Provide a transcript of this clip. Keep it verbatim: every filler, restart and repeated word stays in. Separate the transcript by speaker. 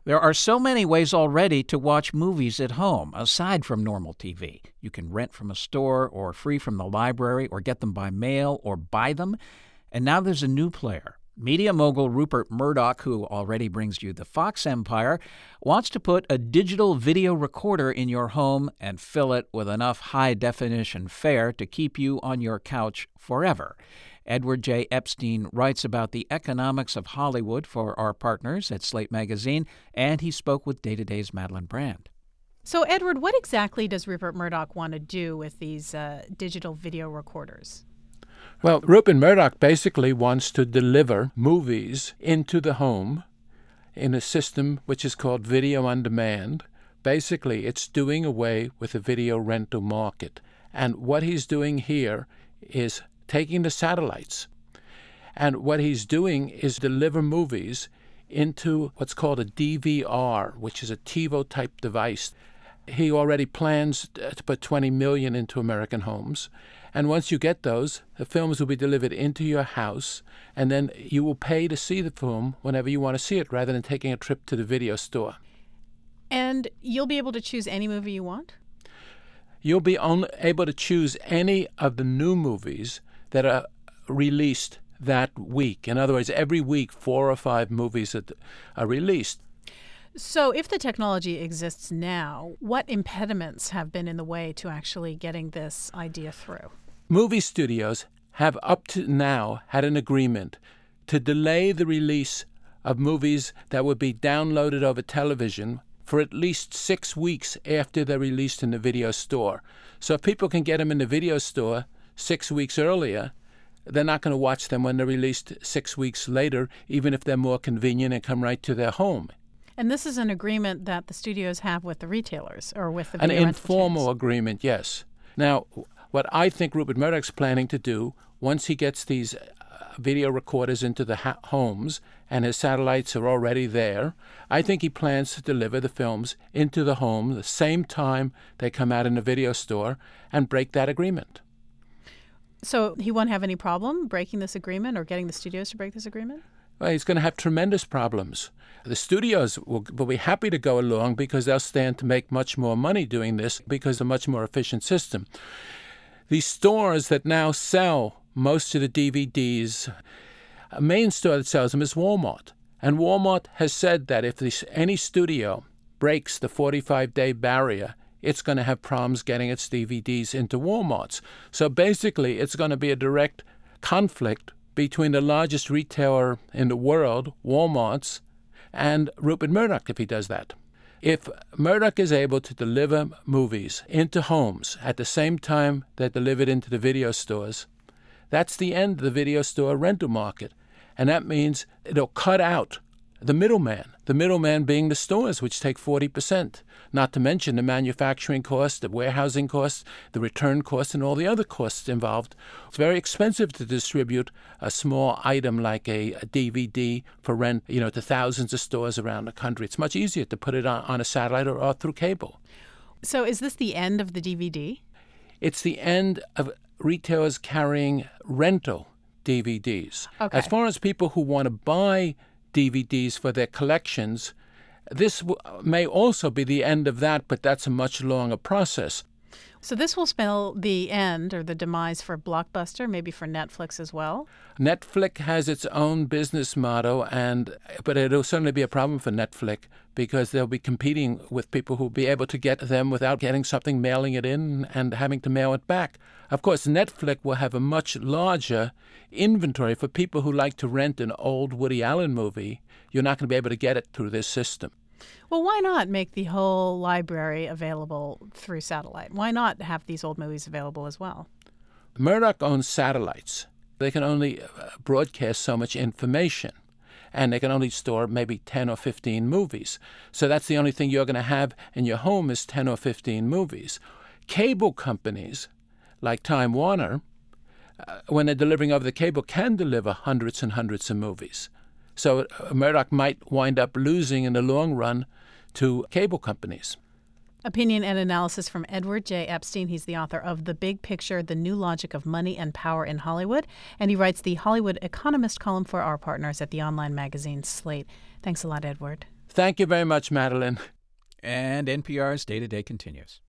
Speaker 1: There are so many ways already to watch movies at home, aside from normal T V. You can rent from a store or free from the library or get them by mail or buy them. And now there's a new player. Media mogul Rupert Murdoch, who already brings you the Fox empire, wants to put a digital video recorder in your home and fill it with enough high-definition fare to keep you on your couch forever. Edward J. Epstein writes about the economics of Hollywood for our partners at Slate Magazine, and he spoke with Day to Day's Madeline Brand.
Speaker 2: So, Edward, what exactly does Rupert Murdoch want to do with these uh, digital video recorders?
Speaker 3: Well, Rupert Murdoch basically wants to deliver movies into the home in a system which is called video on demand. Basically, it's doing away with the video rental market. And what he's doing here is taking the satellites, and what he's doing is deliver movies into what's called a D V R, which is a TiVo-type device. He already plans to put twenty million into American homes. And once you get those, the films will be delivered into your house, and then you will pay to see the film whenever you want to see it, rather than taking a trip to the video store.
Speaker 2: And you'll be able to choose any movie you want?
Speaker 3: You'll be only able to choose any of the new movies that are released that week. In other words, every week, four or five movies that are released.
Speaker 2: So if the technology exists now, what impediments have been in the way to actually getting this idea through?
Speaker 3: Movie studios have up to now had an agreement to delay the release of movies that would be downloaded over television for at least six weeks after they're released in the video store. So if people can get them in the video store six weeks earlier, they're not going to watch them when they're released six weeks later, even if they're more convenient and come right to their home.
Speaker 2: And this is an agreement that the studios have with the retailers or with the
Speaker 3: An
Speaker 2: video
Speaker 3: informal
Speaker 2: chains.
Speaker 3: agreement, yes. Now, what I think Rupert Murdoch's planning to do, once he gets these uh, video recorders into the ha- homes and his satellites are already there, I think he plans to deliver the films into the home the same time they come out in the video store and break that agreement.
Speaker 2: So he won't have any problem breaking this agreement or getting the studios to break this agreement?
Speaker 3: Well, he's going to have tremendous problems. The studios will, will be happy to go along because they'll stand to make much more money doing this because of a much more efficient system. The stores that now sell most of the D V Ds, a main store that sells them is Walmart. And Walmart has said that if this, any studio breaks the forty-five day barrier, it's going to have problems getting its D V Ds into Walmarts. So basically, it's going to be a direct conflict between the largest retailer in the world, Walmart's, and Rupert Murdoch if he does that. If Murdoch is able to deliver movies into homes at the same time they're delivered into the video stores, that's the end of the video store rental market. And that means it'll cut out the middleman, the middleman being the stores, which take forty percent, not to mention the manufacturing costs, the warehousing costs, the return costs, and all the other costs involved. It's very expensive to distribute a small item like a, a D V D for rent, you know, to thousands of stores around the country. It's much easier to put it on, on a satellite or, or through cable.
Speaker 2: So is this the end of the D V D?
Speaker 3: It's the end of retailers carrying rental D V Ds.
Speaker 2: Okay.
Speaker 3: As far as people who want to buy D V Ds for their collections, this w- may also be the end of that, but that's a much longer process.
Speaker 2: So this will spell the end or the demise for Blockbuster, maybe for Netflix as well?
Speaker 3: Netflix has its own business model, and but it'll certainly be a problem for Netflix because they'll be competing with people who'll be able to get them without getting something, mailing it in, and having to mail it back. Of course, Netflix will have a much larger inventory for people who like to rent an old Woody Allen movie. You're not going to be able to get it through this system.
Speaker 2: Well, why not make the whole library available through satellite? Why not have these old movies available as well?
Speaker 3: Murdoch owns satellites. They can only broadcast so much information, and they can only store maybe ten or fifteen movies. So that's the only thing you're going to have in your home is ten or fifteen movies. Cable companies like Time Warner, uh, when they're delivering over the cable, can deliver hundreds and hundreds of movies. So uh, Murdoch might wind up losing in the long run to cable companies.
Speaker 2: Opinion and analysis from Edward J. Epstein. He's the author of The Big Picture, The New Logic of Money and Power in Hollywood, and he writes the Hollywood Economist column for our partners at the online magazine Slate. Thanks a lot, Edward.
Speaker 3: Thank you very much, Madeline.
Speaker 1: And N P R's Day to Day continues.